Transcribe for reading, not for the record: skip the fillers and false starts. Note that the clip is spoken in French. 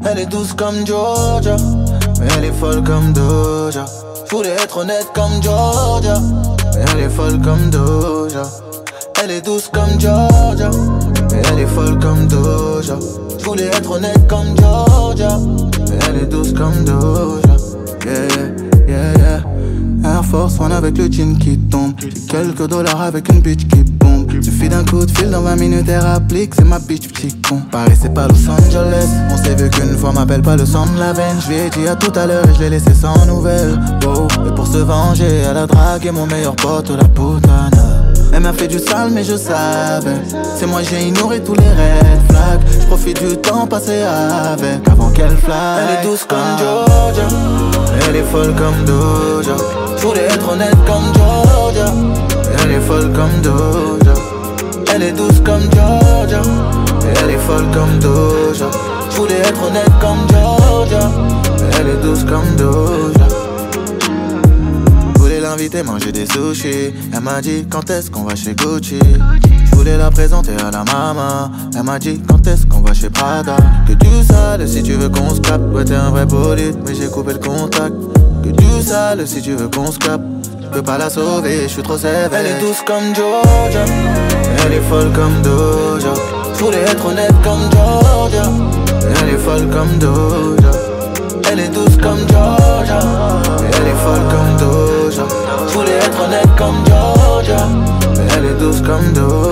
Elle est douce comme Georgia, mais elle est folle comme Doja. Je voulais être honnête comme Georgia, mais elle est folle comme Doja. Elle est douce comme Georgia, mais elle est folle comme Doja. Je voulais être honnête comme Georgia, mais elle est douce comme Doja. Yeah, yeah, yeah. Air Force One avec le jean qui tombe. Quelques dollars avec une bitch qui bombe. Suffit d'un coup de fil dans 20 minutes elle applique. C'est ma bitch petit con. Paris c'est pas Los Angeles. On s'est vu qu'une fois, m'appelle pas le sang de la veine. Je lui ai dit à tout à l'heure et je l'ai laissé sans nouvelles. Wow. Et pour se venger elle a dragué mon meilleur pote la putana. Elle m'a fait du sale mais je savais. C'est moi j'ai ignoré tous les red flags. Je profite du temps passé avec avant qu'elle fly. Elle est douce comme Georgia, elle est folle comme Doja. Je voulais être honnête comme Georgia, elle est folle comme Doja. Elle est douce comme Georgia, elle est folle comme Doja. Je voulais être honnête comme Georgia, elle est douce comme Doja. L'inviter manger des sushis. Elle m'a dit quand est-ce qu'on va chez Gucci. Je voulais la présenter à la maman. Elle m'a dit quand est-ce qu'on va chez Prada. Que du sale si tu veux qu'on se capte. Ouais t'es un vrai bolide mais j'ai coupé le contact. Que du sale si tu veux qu'on se capte. Je peux pas la sauver, je suis trop sévère. Elle est douce comme Georgia, elle est folle comme Doja. Je voulais être honnête comme Georgia, elle est folle comme Doja. Elle est douce comme Georgia, elle est folle comme Doja. Je voulais être honnête comme Georgia, elle est douce comme Doja.